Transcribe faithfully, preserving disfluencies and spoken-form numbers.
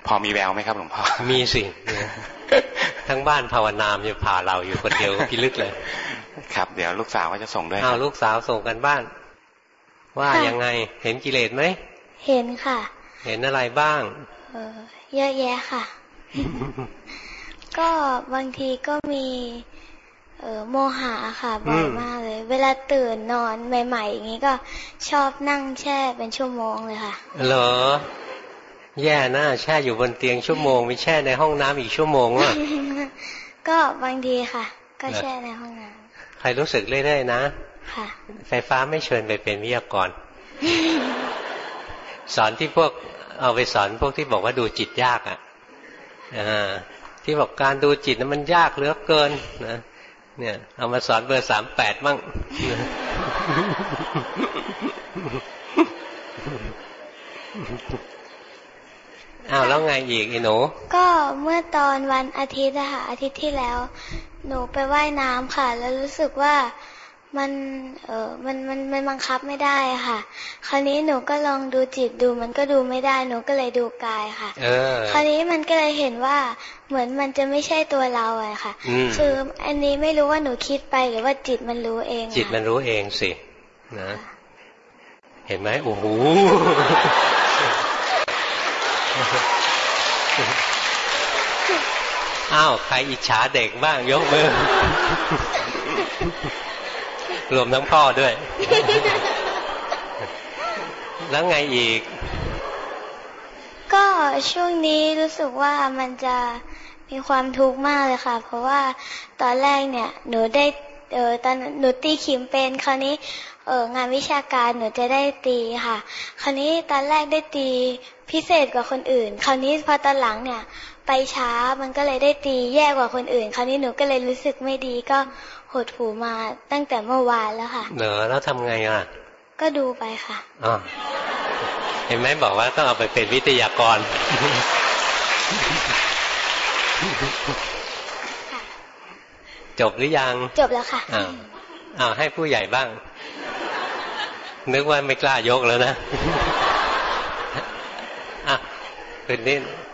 อมีแววไหมครับหลวงพ่อมีสิทั้งบ้านภาวนาจะผ่าเราอยู่คนเดียวพิลึกเลยครับเดี๋ยวลูกสาวก็จะส่งด้วยอ้าวลูกสาวส่งกันบ้านว่ายังไงเห็นกิเลสไหมเห็นค่ะเห็นอะไรบ้างเออเยอะแยะค่ะ ก็บางทีก็มีเออโมหะค่ะบ่อยมากเลยเวลาตื่นนอนใหม่ๆอย่างนี้ก็ชอบนั่งแช่เป็นชั่วโมงเลยค่ะเหรอแย่นะแช่อยู่บนเตียงชั่วโมงไม่แช่ในห้องน้ำอีกชั่วโมงว่ะก็บางทีค่ะก็แช่ในห้องน้ำใครรู้สึกเรื่อยๆนะค่ะไฟฟ้าไม่เชิญไปเป็นวิทยากรสอนที่พวกเอาไปสอนพวกที่บอกว่าดูจิตยากอ่ะที่บอกการดูจิตนั้นมันยากเหลือเกินนะเนี่ยเอามาสอนเบอร์สามแปดมั่งอ้าวแล้วไงอีกไอ้หนูก็เมื่อตอนวันอาทิตย์อะค่ะอาทิตย์ที่แล้วหนูไปว่ายน้ำค่ะแล้วรู้สึกว่ามันเออมันมันมันบังคับไม่ได้ค่ะคราวนี้หนูก็ลองดูจิตดูมันก็ดูไม่ได้หนูก็เลยดูกายค่ะเออคราวนี้มันก็เลยเห็นว่าเหมือนมันจะไม่ใช่ตัวเราอะค่ะคืออันนี้ไม่รู้ว่าหนูคิดไปหรือว่าจิตมันรู้เองจิตมันรู้เองสินะเห็นไหมโอ้โหอ้าวใครอิจฉาเด็กบ้างยกมือรวมทั้งพ่อด้วยแล้วไงอีกก็ช่วงนี้รู้สึกว่ามันจะมีความทุกข์มากเลยค่ะเพราะว่าตอนแรกเนี่ยหนูได้เออตอนหนูตีขิมเป็นคราวนี้เอองานวิชาการหนูจะได้ตีค่ะคราวนี้ตอนแรกได้ตีพิเศษกว่าคนอื่นคราวนี้พอตอนหลังเนี่ยไปช้ามันก็เลยได้ตีแย่กว่าคนอื่นคราวนี้หนูก็เลยรู้สึกไม่ดีก็หดหูมาตั้งแต่เมื่อวานแล้วค่ะเหรอแล้วทำไงอ่ะก็ดูไปค่ะอ๋อเห็นไหมบอกว่าต้องเอาไปเป็นวิทยากรจบหรือยังจบแล้วค่ะอ้าวอ้าวให้ผู้ใหญ่บ้างนึกว่าไม่กล้ายกแล้วนะอ่ะเป็นนิด